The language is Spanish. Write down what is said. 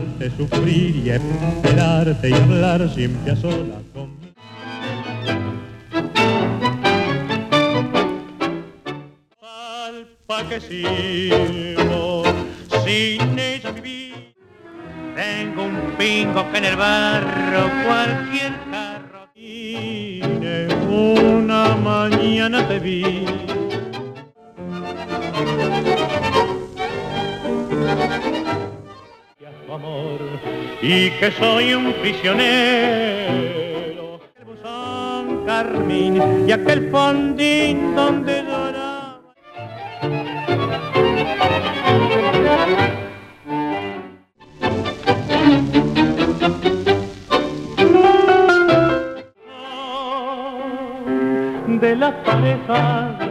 verte sufrir y esperarte y hablar siempre a solas conmigo. ¿Pa' qué sirvo sin ella vivir? Tengo un pingo que en el barro cualquier carro tiene. Una mañana te vi. Amor, y que soy un prisionero. El buzón carmín y aquel fondín donde lloraba. De las parejas